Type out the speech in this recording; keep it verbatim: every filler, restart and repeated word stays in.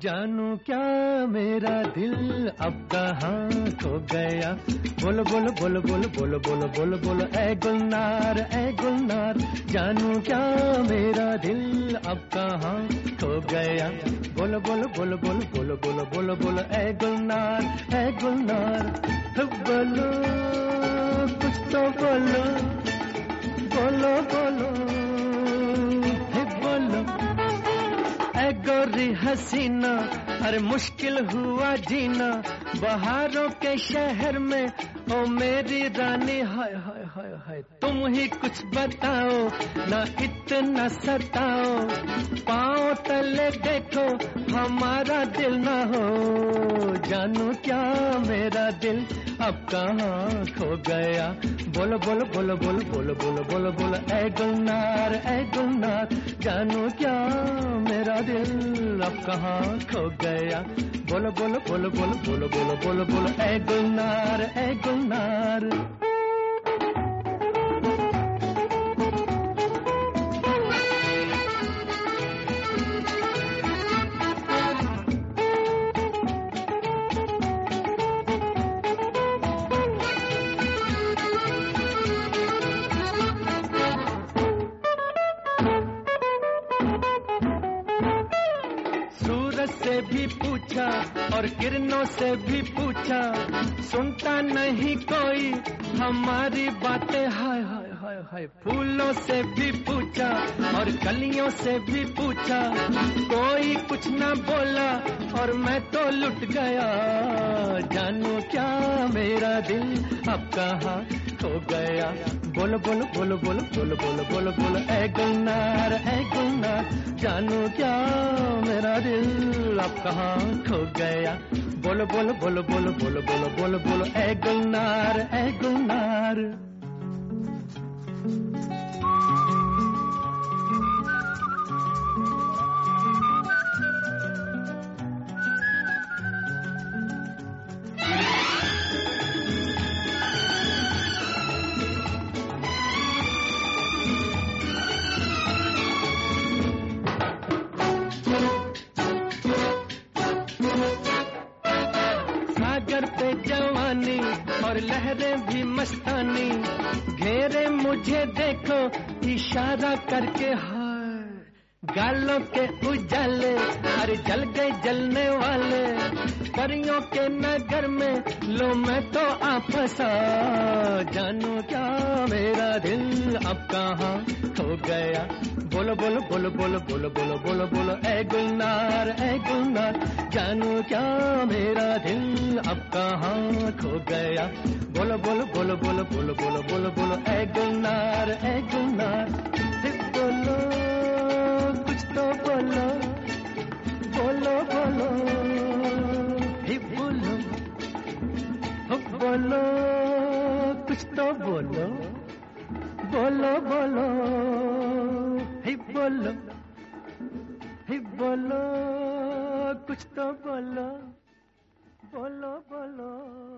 जानू क्या मेरा दिल अब कहाँ खो गया। बोलो बोलो बोलो बोलो बोलो बोलो बोलो बोलो ऐ गुलनार ऐ गुलनार। जानू क्या मेरा दिल अब कहाँ खो गया। बोलो बोलो बोलो बोलो बोलो बोलो बोलो बोलो ऐ गुलनार ऐ गुलनार। बोलो कुछ तो बोलो बोलो बोलो हे बोलो ऐ गोरी हसीना। अरे मुश्किल हुआ जीना बहारों के शहर में ओ मेरी रानी। हाय हाय हाय हाय तुम ही कुछ बताओ ना इतना सताओ। पाँव तले देखो हमारा दिल ना हो। जानू क्या मेरा दिल अब कहाँ खो गया। बोलो बोलो बोलो बोलो बोलो बोलो बोलो बोलो ऐ गुलनार ऐ गुलनार। जानू क्या मेरा दिल अब कहाँ खो गया। बोलो बोलो बोलो बोलो बोलो बोलो बोलो बोलो ऐ गुलनार ऐ गुलनार। से भी पूछा और किरणों से भी पूछा सुनता नहीं कोई हमारी बातें। हाय हाय हाय हाय फूलों से भी पूछा और कलियों से भी पूछा कोई कुछ ना बोला और मैं तो लुट गया। जानू क्या मेरा दिल अब कहाँ खो गया। बोलो बोलो बोलो बोलो बोलो बोलो बोलो बोलो ऐ गुलनार ऐ गुलनार। जानू क्या मेरा दिल अब कहाँ खो गया। बोलो बोलो बोलो बोलो बोलो बोलो बोलो बोलो ऐ गुलनार ऐ गुलनार। सागर पे जवानी और लहरें भी मस्तानी घेरे मुझे देखो इशारा करके। हाय गालों के उजाले अरे जल गए जलने वाले परियों के नगर में लो मैं तो आ फंसा। जानू क्या मेरा दिल अब कहाँ खो गया। बोलो बोलो बोलो बोलो बोलो बोलो बोलो बोलो ऐ गुलनार ऐ गुलनार। जानू क्या मेरा दिल अब कहाँ खो गया। बोलो बोलो बोलो बोलो बोलो बोलो बोलो बोलो ऐ गुलनार ऐ गुलनार। बोलो कुछ तो बोलो बोलो बोलो ही बोलो बोलो कुछ तो बोलो बोलो बोलो ही बोलो ही बोलो कुछ तो बोलो बोलो बोलो।